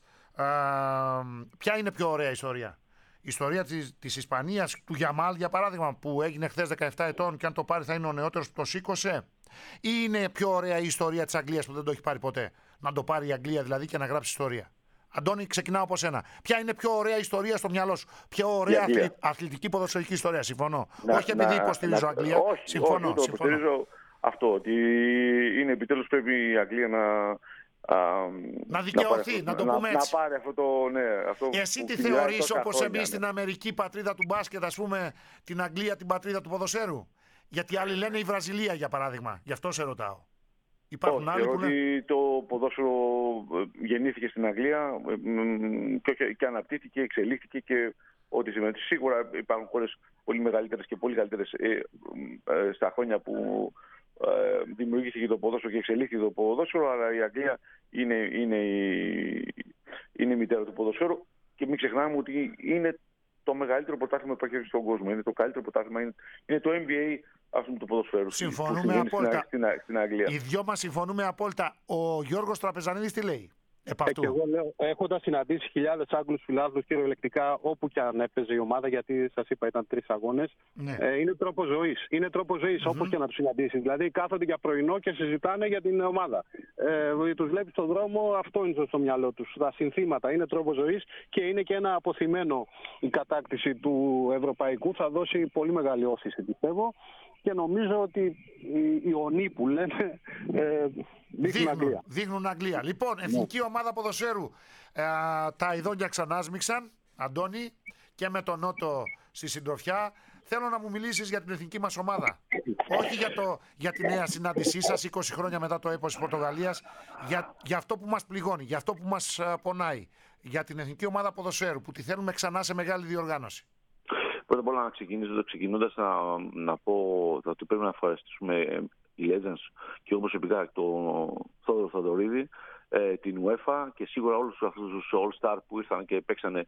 Ποια είναι πιο ωραία ιστορία? Η ιστορία της Ισπανίας, του Γιαμάλ για παράδειγμα, που έγινε χθες 17 ετών και αν το πάρει θα είναι ο νεότερος που το σήκωσε, ή είναι πιο ωραία η ιστορία της Αγγλίας που δεν το έχει πάρει ποτέ? Να το πάρει η Αγγλία δηλαδή και να γράψει ιστορία. Αντώνη, ξεκινάω από σένα. Ποια είναι πιο ωραία ιστορία στο μυαλό σου? Πιο ωραία αθλητική ποδοσφαιρική ιστορία? Συμφωνώ. Όχι επειδή υποστηρίζω Αγγλία. Συμφωνώ. Υποστηρίζω αυτό, ότι είναι επιτέλους πρέπει η Αγγλία να δικαιωθεί, να το πούμε έτσι. Να πάρει αυτό Εσύ τι θεωρείς, όπως εμείς στην Αμερική πατρίδα του μπάσκετ, ας πούμε, την Αγγλία την πατρίδα του ποδοσφαίρου? Γιατί άλλοι λένε η Βραζιλία για παράδειγμα. Γι' αυτό σε ρωτάω. Υπάρχουν άλλοι που ότι το ποδόσφαιρο γεννήθηκε στην Αγγλία και αναπτύχθηκε, εξελίχθηκε και ό,τι σημαίνει. Σίγουρα υπάρχουν χώρες πολύ μεγαλύτερες και πολύ καλύτερες στα χρόνια που δημιουργήθηκε το ποδόσφαιρο και εξελίχθηκε το ποδόσφαιρο, αλλά η Αγγλία είναι η μητέρα του ποδοσφαίρου και μην ξεχνάμε ότι είναι το μεγαλύτερο πρωτάθλημα που υπάρχει στον κόσμο. Είναι το καλύτερο πρωτάθλημα, είναι το NBA του ποδοσφαίρου. Συμφωνούμε απόλυτα. Στην Αγγλία. Οι δυο μας συμφωνούμε απόλυτα. Ο Γιώργος Τραπεζανίδης τι λέει? Και εγώ λέω, έχοντας συναντήσει χιλιάδες Άγγλους φιλάθλους κυριολεκτικά όπου και αν έπαιζε η ομάδα, γιατί σας είπα ήταν 3 αγώνες, είναι τρόπος ζωής. Είναι τρόπος ζωής όπως και να τους συναντήσεις. Δηλαδή κάθονται για πρωινό και συζητάνε για την ομάδα. Τους βλέπεις στον δρόμο, αυτό είναι στο μυαλό τους. Τα συνθήματα είναι τρόπος ζωής και είναι και ένα αποθυμένο. Η κατάκτηση του ευρωπαϊκού θα δώσει πολύ μεγάλη όθηση, πιστεύω. Και νομίζω ότι οι ονοί που λένε δείχνουν Αγγλία. Λοιπόν, εθνική ομάδα ποδοσφαίρου. Τα ειδόνια ξανάσμιξαν, Αντώνη, και με τον Νότο στη συντροφιά. Θέλω να μου μιλήσεις για την εθνική μας ομάδα. Όχι για τη νέα συνάντησή σας 20 χρόνια μετά το έπος της Πορτογαλίας. Για αυτό που μας πληγώνει, για αυτό που μας πονάει. Για την εθνική ομάδα ποδοσφαίρου που τη θέλουμε ξανά σε μεγάλη διοργάνωση. Πρώτα απ' όλα ξεκινώντας να πω ότι πρέπει να ευχαριστήσουμε οι Legends και όπως επικά τον Θόδωρο Θοδωρίδη την UEFA και σίγουρα όλους αυτούς τους All-Star που ήρθαν και παίξανε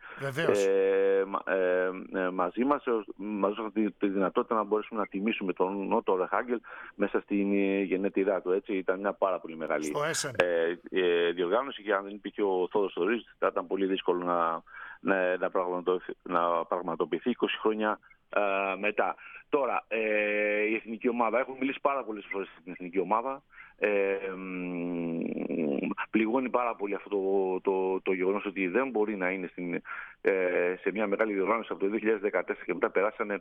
μαζί μας. Μας δώσαν τη δυνατότητα να μπορέσουμε να τιμήσουμε τον Νότο Ρεχάγκελ μέσα στην γενέτειρά του. Έτσι. Ήταν μια πάρα πολύ μεγάλη διοργάνωση και αν δεν υπήρχε ο Θόδωρος Θωρής θα ήταν πολύ δύσκολο να πραγματοποιηθεί 20 χρόνια μετά. Τώρα, η εθνική ομάδα, έχουμε μιλήσει πάρα πολλές φορές στην εθνική ομάδα. Πληγώνει πάρα πολύ αυτό το γεγονός ότι δεν μπορεί να είναι σε μια μεγάλη διοργάνωση από το 2014 και μετά περάσανε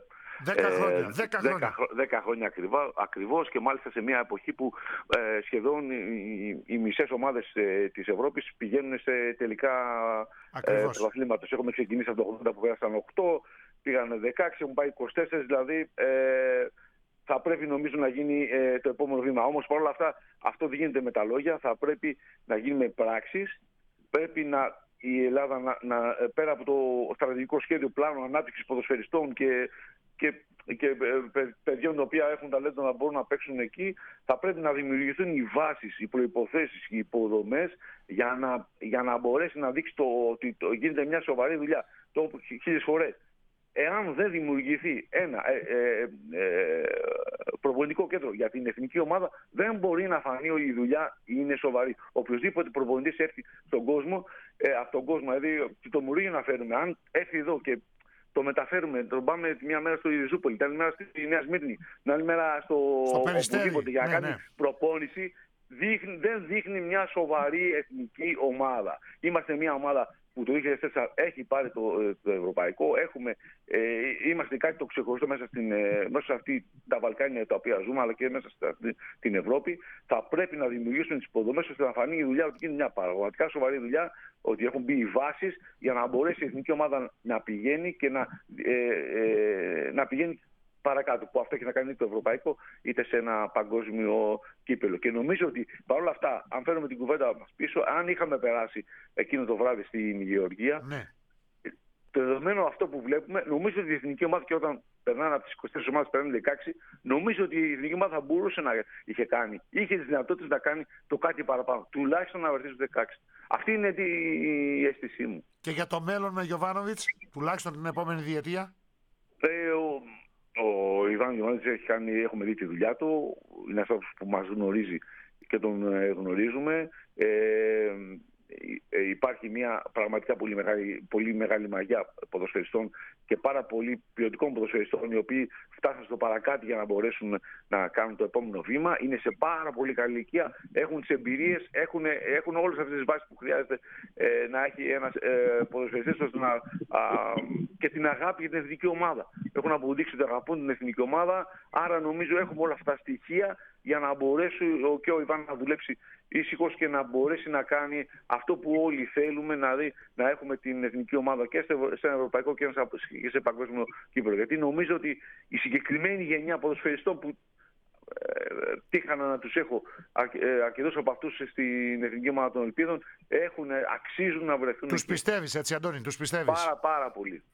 10 χρόνια ακριβώς και μάλιστα σε μια εποχή που σχεδόν οι μισές ομάδες της Ευρώπης πηγαίνουν σε τελικά πρωταθλήματος. Έχουμε ξεκινήσει από το 80 που πέρασαν 8, πήγαν 16, έχουν πάει 24, δηλαδή θα πρέπει νομίζω να γίνει το επόμενο βήμα. Όμως παρόλα αυτά αυτό δεν γίνεται με τα λόγια, θα πρέπει να γίνει με πράξεις. Πρέπει η Ελλάδα πέρα από το στρατηγικό σχέδιο πλάνο ανάπτυξης ποδοσφαιριστών και παιδιών τα οποία έχουν ταλέντο να μπορούν να παίξουν εκεί, θα πρέπει να δημιουργηθούν οι βάσεις, οι προϋποθέσεις, οι υποδομές για να μπορέσει να δείξει ότι γίνεται μια σοβαρή δουλειά. Το έχω 1000 φορές. Εάν δεν δημιουργηθεί ένα προπονητικό κέντρο για την εθνική ομάδα, δεν μπορεί να φανεί ότι η δουλειά είναι σοβαρή. Οποιοδήποτε προπονητής έρθει στον κόσμο, από τον κόσμο, δηλαδή το Μουρίνιο να φέρουμε, αν έρθει εδώ και το μεταφέρουμε, τον πάμε μια μέρα στο Ριζούπολη, την άλλη μέρα στη Νέα Σμύρνη, την άλλη μέρα στο οπουδήποτε για να κάνει προπόνηση, δεν δείχνει μια σοβαρή εθνική ομάδα. Είμαστε μια ομάδα που το 2004 έχει πάρει το ευρωπαϊκό, είμαστε κάτι το ξεχωριστό μέσα σε αυτή τα Βαλκάνια τα οποία ζούμε, αλλά και μέσα στην Ευρώπη. Θα πρέπει να δημιουργήσουμε τις υποδομές ώστε να φανεί η δουλειά ότι είναι μια πραγματικά σοβαρή δουλειά, ότι έχουν μπει οι βάσεις για να μπορέσει η εθνική ομάδα να πηγαίνει και να πηγαίνει παρακάτω, που αυτό έχει να κάνει το ευρωπαϊκό είτε σε ένα παγκόσμιο κύπελο. Και νομίζω ότι παρόλα αυτά, αν φέρουμε την κουβέντα μας πίσω, αν είχαμε περάσει εκείνο το βράδυ στην Γεωργία, το δεδομένο αυτό που βλέπουμε, νομίζω ότι η εθνική ομάδα, και όταν περνάνε από τις 24 ομάδες περνάνε 16, νομίζω ότι η εθνική ομάδα θα μπορούσε να είχε τις δυνατότητες να κάνει το κάτι παραπάνω. Τουλάχιστον να βρεθεί στους 16. Αυτή είναι η αίσθησή μου. Και για το μέλλον με Γιοβάνοβιτς, τουλάχιστον την επόμενη διετία. Ο Ιβάν Γιοβάνοβιτς έχουμε δει τη δουλειά του, είναι αυτός που μας γνωρίζει και τον γνωρίζουμε. Υπάρχει μια πραγματικά πολύ μεγάλη μαγιά ποδοσφαιριστών και πάρα πολύ ποιοτικών ποδοσφαιριστών, οι οποίοι φτάσαν στο παρακάτω για να μπορέσουν να κάνουν το επόμενο βήμα. Είναι σε πάρα πολύ καλή ηλικία, έχουν τις εμπειρίες, έχουν όλες αυτές τις βάσεις που χρειάζεται να έχει ένας ποδοσφαιριστής, ώστε και την αγάπη για την εθνική ομάδα. Έχουν αποδείξει ότι αγαπούν την εθνική ομάδα, άρα νομίζω έχουμε όλα αυτά τα στοιχεία για να μπορέσει και ο Ιβάν να δουλέψει ήσυχος και να μπορέσει να κάνει αυτό που όλοι θέλουμε, να έχουμε την εθνική ομάδα και σε ένα ευρωπαϊκό και σε παγκόσμιο κύπελλο. Γιατί νομίζω ότι η συγκεκριμένη γενιά ποδοσφαιριστών που τύχανα να τους έχω αρκετούς από αυτούς στην εθνική ομάδα των Ελπίδων, αξίζουν να βρεθούν. Τους πιστεύεις έτσι, Αντώνη, τους πιστεύεις? Πάρα πολύ.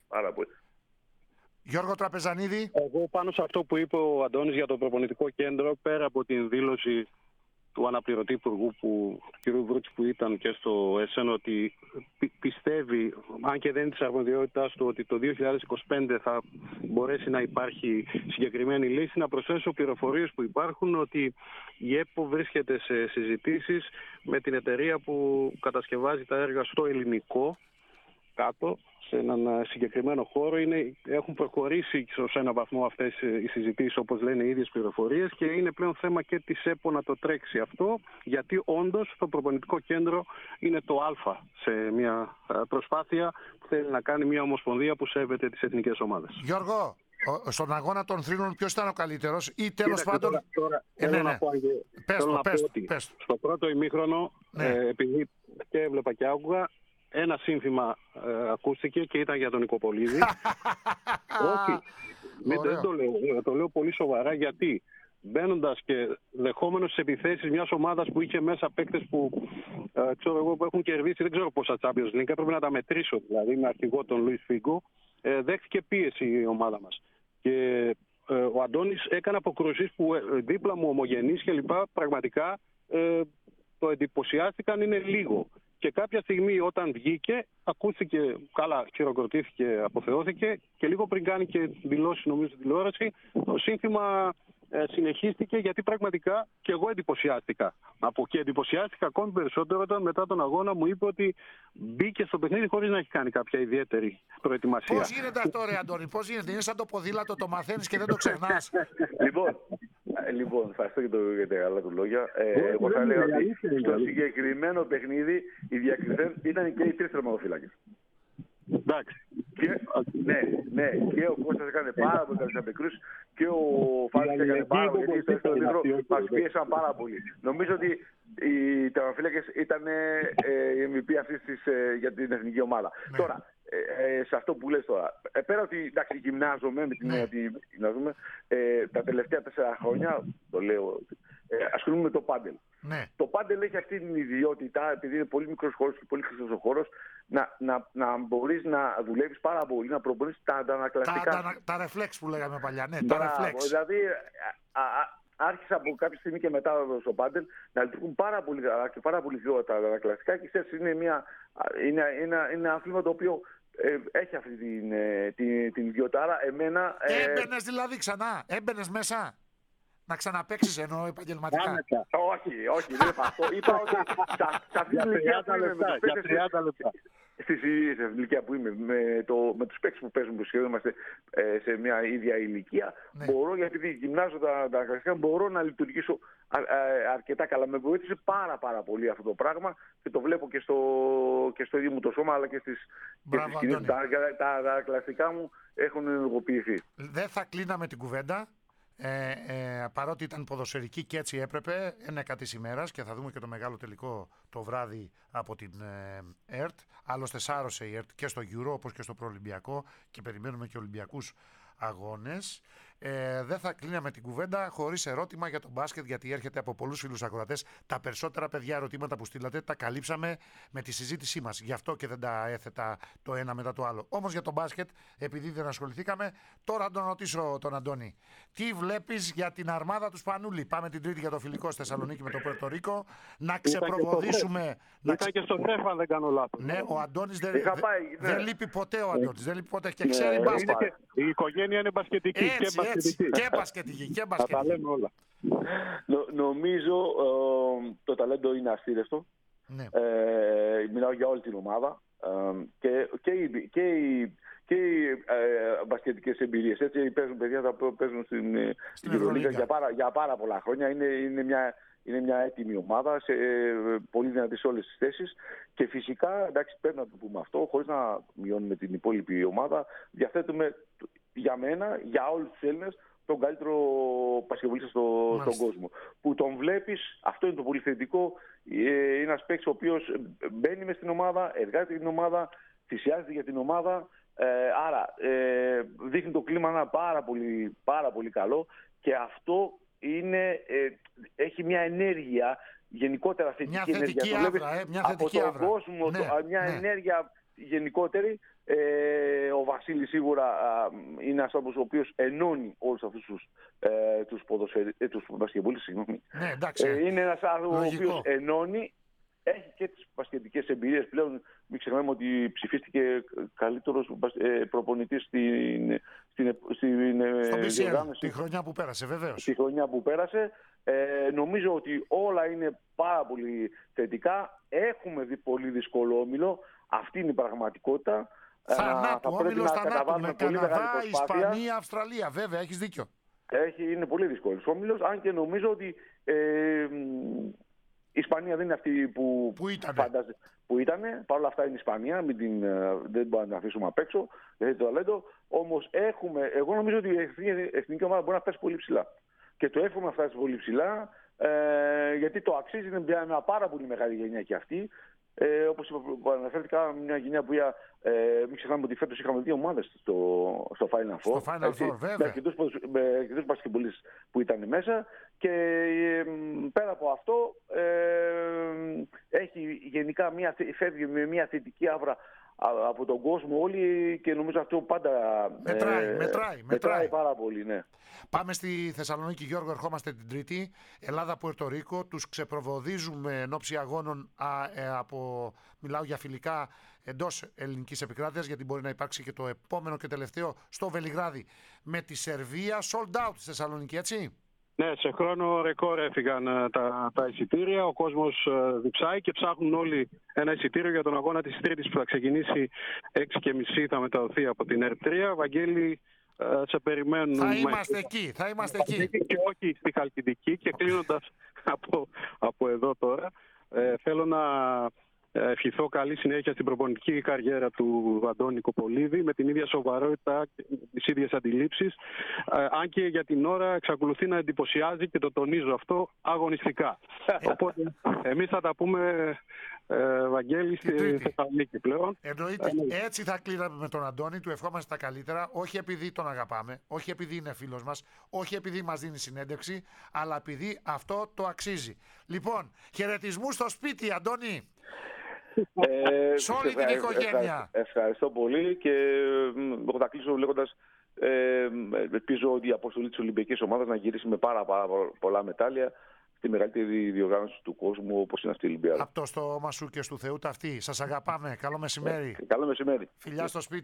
Γιώργο Τραπεζανίδη. Εγώ πάνω σε αυτό που είπε ο Αντώνης για το προπονητικό κέντρο, πέρα από την δήλωση του αναπληρωτή υπουργού του κ. Βρούτση που ήταν και στο ΕΣΕΝ, ότι πιστεύει, αν και δεν είναι της αρμοδιότητάς του, ότι το 2025 θα μπορέσει να υπάρχει συγκεκριμένη λύση, να προσθέσω πληροφορίες που υπάρχουν ότι η ΕΠΟ βρίσκεται σε συζητήσεις με την εταιρεία που κατασκευάζει τα έργα στο ελληνικό κάτω, σε έναν συγκεκριμένο χώρο. Έχουν προχωρήσει σε έναν βαθμό αυτές οι συζητήσεις, όπως λένε οι ίδιες πληροφορίες, και είναι πλέον θέμα και της ΕΠΟ να το τρέξει αυτό, γιατί όντως το προπονητικό κέντρο είναι το Α σε μια προσπάθεια που θέλει να κάνει μια ομοσπονδία που σέβεται τις εθνικές ομάδες. Γιώργο, στον αγώνα των θρύλων ποιος ήταν ο καλύτερος ή τέλος πάντων? Θέλω να πω ότι στο πρώτο ημίχρονο, επειδή και έβλεπα και άκουγα, ένα σύνθημα ακούστηκε και ήταν για τον Νικοπολίδη. Όχι, δεν το λέω πολύ σοβαρά, γιατί μπαίνοντας και δεχόμενος τις επιθέσεις μιας ομάδας που είχε μέσα παίκτες που που έχουν κερδίσει δεν ξέρω πόσα Champions League, έπρεπε να τα μετρήσω, δηλαδή με αρχηγό τον Λουίς Φίγκο, δέχτηκε πίεση η ομάδα μας. Και ο Αντώνης έκανε αποκρούσεις που δίπλα μου ομογενείς και λοιπά, πραγματικά το εντυπωσιάστηκαν είναι λίγο. Και κάποια στιγμή όταν βγήκε, ακούστηκε, καλά, χειροκροτήθηκε, αποθεώθηκε και λίγο πριν κάνει και δηλώσει, νομίζω, στην τηλεόραση, το σύνθημα συνεχίστηκε, γιατί πραγματικά και εγώ εντυπωσιάστηκα. Και εντυπωσιάστηκα ακόμη περισσότερο όταν μετά τον αγώνα μου είπε ότι μπήκε στο παιχνίδι χωρίς να έχει κάνει κάποια ιδιαίτερη προετοιμασία. Πώς γίνεται αυτό, ρε Αντώνη, πώς γίνεται? Είναι σαν το ποδήλατο, το μαθαίνεις και δεν το ξεχνάς. Λοιπόν, ευχαριστώ για τα καλά του λόγια. Εγώ θα λέω ότι στο συγκεκριμένο παιχνίδι οι διακριθέν ήταν και οι 3 τερματοφύλακες. Εντάξει. Ναι, και ο Κώστας έκανε πάρα πολύ καλές απεκρούσεις και ο Φάλης έκανε πάρα πολύ, γιατί στο δεύτερο λίτρο μας πίεσαν πάρα πολύ. Νομίζω ότι οι τερματοφύλακες ήταν η MVP αυτής για την εθνική ομάδα. Τώρα, σε αυτό που λες τώρα, πέρα ότι εντάξει, γυμνάζομαι με την έννοια ότι γυμνάζομαι, τα τελευταία 4 χρόνια, το λέω, ασχολούμαι με το πάντελ. Ναι. Το πάντελ έχει αυτή την ιδιότητα, επειδή είναι πολύ μικρός χώρος και πολύ χρυσός ο χώρος, να μπορείς να δουλεύεις πάρα πολύ, να προπονείς τα ανακλαστικά. Τα ρεφλέξ που λέγαμε παλιά, ναι, τα ρεφλέξ. Δηλαδή, άρχισα από κάποια στιγμή και μετά στο πάντελ να λειτουργούν πάρα πολύ καλά και πάρα πολύ γρήγορα τα ανακλαστικά και ξέρεις, είναι ένα άθλημα το οποίο έχει αυτή την ιδιότητα. Άρα, εμένα. Έμπαινες δηλαδή ξανά, έμπαινες μέσα. Να ξαναπαίξεις εννοώ επαγγελματικά. Όχι, δεν είπα αυτό. Είπα ότι σε αυτή την ηλικία που είμαι, για 30 λεπτά. Στην ηλικία που είμαι, με τους παίκτες που παίζουν, που σχεδόν είμαστε σε μια ίδια ηλικία, μπορώ, γιατί γυμνάζω τα κλασικά, μπορώ να λειτουργήσω αρκετά καλά. Με βοήθησε πάρα πολύ αυτό το πράγμα και το βλέπω και στο ίδιο μου το σώμα, αλλά και στις σκηνές. Τα κλασικά μου έχουν ενεργοποιηθεί. Δεν θα κλείναμε την κουβέντα. Παρότι ήταν ποδοσφαιρική και έτσι έπρεπε, ένα κάτι ημέρας και θα δούμε και το μεγάλο τελικό το βράδυ από την ΕΡΤ. Άλλωστε σάρωσε η ΕΡΤ και στο Euro όπως και στο προολυμπιακό και περιμένουμε και Ολυμπιακούς αγώνες. Δεν θα κλείναμε την κουβέντα χωρίς ερώτημα για το μπάσκετ, γιατί έρχεται από πολλούς φίλους ακροατές. Τα περισσότερα παιδιά ερωτήματα που στείλατε τα καλύψαμε με τη συζήτησή μας. Γι' αυτό και δεν τα έθετα το ένα μετά το άλλο. Όμως για το μπάσκετ, επειδή δεν ασχοληθήκαμε, τώρα να τον ρωτήσω τον Αντώνη. Τι βλέπεις για την αρμάδα του Σπανούλη? Πάμε την Τρίτη για το φιλικό στη Θεσσαλονίκη με το Πουερτορίκο. Να ξεπροβοδίσουμε. Ήταν και στο ΤΡΕΦ, αν δεν κάνω λάθος. Ναι, ο Αντώνης δεν λείπει ποτέ. Ο Αντώνης δεν λείπει ποτέ και ξέρει μπάσκετ. Η οικογένεια είναι μπασκετική. Και μπασκετική. Τα λέμε όλα. Νομίζω το ταλέντο είναι αστήρευτο. Ναι. Μιλάω για όλη την ομάδα και οι μπασκετικές εμπειρίες. Έτσι παίζουν παιδιά που παίζουν στην Ευρωλίγα για πάρα πολλά χρόνια. Είναι μια έτοιμη ομάδα, πολύ δυνατή σε όλες τις θέσεις και φυσικά, εντάξει, πρέπει να το πούμε αυτό, χωρίς να μειώνουμε την υπόλοιπη ομάδα, διαθέτουμε για μένα, για όλους τους Έλληνες, τον καλύτερο μπασκετμπολίστα στον κόσμο. Που τον βλέπεις, αυτό είναι το πολύ θετικό, είναι ένας παίκτης ο οποίος μπαίνει μες στην ομάδα, εργάζεται για την ομάδα, θυσιάζεται για την ομάδα, άρα δείχνει το κλίμα ένα πάρα πολύ καλό και αυτό έχει μια ενέργεια γενικότερα θετική. Μια θετική άβρα, από τον κόσμο, μια ενέργια γενικότερη. Ο Βασίλης σίγουρα είναι ένας άνθρωπος ο οποίος ενώνει όλους αυτούς τους μπασκετμπολίστες. Ναι, εντάξει. Είναι ένας άνθρωπος ο οποίος ενώνει, έχει και τις μπασκετικές εμπειρίες πλέον. Μην ξεχνάμε ότι ψηφίστηκε καλύτερος προπονητής στην διοργάνωση. Τη χρονιά που πέρασε, βεβαίως. Τη χρονιά που πέρασε. Νομίζω ότι όλα είναι πάρα πολύ θετικά. Έχουμε δει πολύ δύσκολο όμιλο. Αυτή είναι η πραγματικότητα. Θανάτου, όμιλος θανάτου με Καναδά, Ισπανία, Αυστραλία. Βέβαια, έχεις δίκιο. Είναι πολύ δύσκολος όμιλος, αν και νομίζω ότι η Ισπανία δεν είναι αυτή που ήταν. Παρ' όλα αυτά είναι η Ισπανία, δεν μπορούμε να την αφήσουμε απ' έξω, γιατί το ταλέντο. Όμως εγώ νομίζω ότι η εθνική ομάδα μπορεί να φτάσει πολύ ψηλά. Και το εύχομαι να φτάσει πολύ ψηλά, γιατί το αξίζει, είναι μια πάρα πολύ μεγάλη γενιά και αυτή. Όπως αναφέρθηκα, μια γενιά που μην ξεχνάμε ότι φέτος είχαμε 2 ομάδες στο Final Four. Στο Final Four, βέβαια. Με αρκετούς μπασκετμπολίστες που ήταν μέσα. Και πέρα από αυτό, έχει γενικά φεύγει με μια θετική άβρα από τον κόσμο όλοι και νομίζω αυτό πάντα μετράει πάρα πολύ. Ναι. Πάμε στη Θεσσαλονίκη, Γιώργο, ερχόμαστε την Τρίτη. Ελλάδα-Πουερτο Ρίκο, τους ξεπροβοδίζουμε εν ώψη αγώνων μιλάω για φιλικά εντός ελληνικής επικράτειας, γιατί μπορεί να υπάρξει και το επόμενο και τελευταίο στο Βελιγράδι με τη Σερβία. Sold out στη Θεσσαλονίκη, έτσι. Ναι, σε χρόνο ρεκόρ έφυγαν τα εισιτήρια. Ο κόσμος διψάει και ψάχνουν όλοι ένα εισιτήριο για τον αγώνα της Τρίτης που θα ξεκινήσει 6:30, θα μεταδοθεί από την ΕΡΤ3. Βαγγέλη, σε περιμένουν. Θα είμαστε εκεί. Και όχι στη Χαλκιδική. Και κλείνοντας από εδώ τώρα, θέλω να ευχηθώ καλή συνέχεια στην προπονητική καριέρα του Αντώνη Κοπολίδη, με την ίδια σοβαρότητα και τις ίδιες αντιλήψεις, αν και για την ώρα εξακολουθεί να εντυπωσιάζει και το τονίζω αυτό αγωνιστικά. Οπότε εμείς θα τα πούμε, Βαγγέλη, στη Θεσσαλονίκη πλέον. Εννοείται. Έτσι θα κλείναμε με τον Αντώνη, του ευχόμαστε τα καλύτερα, όχι επειδή τον αγαπάμε, όχι επειδή είναι φίλος μας, όχι επειδή μας δίνει συνέντευξη, αλλά επειδή αυτό το αξίζει. Λοιπόν, χαιρετισμούς στο σπίτι, Αντώνη. Σε όλη την οικογένεια. Ευχαριστώ πολύ και εγώ θα κλείσω λέγοντας ελπίζω ότι η αποστολή της Ολυμπιακής Ομάδας να γυρίσει με πάρα πολλά μετάλλια στη μεγαλύτερη διοργάνωση του κόσμου όπως είναι αυτή η Ολυμπιάδα. Από το στόμα σου και του Θεού ταυτή. Σας αγαπάμε. Καλό μεσημέρι. Καλό μεσημέρι. Φιλιά στο σπίτι.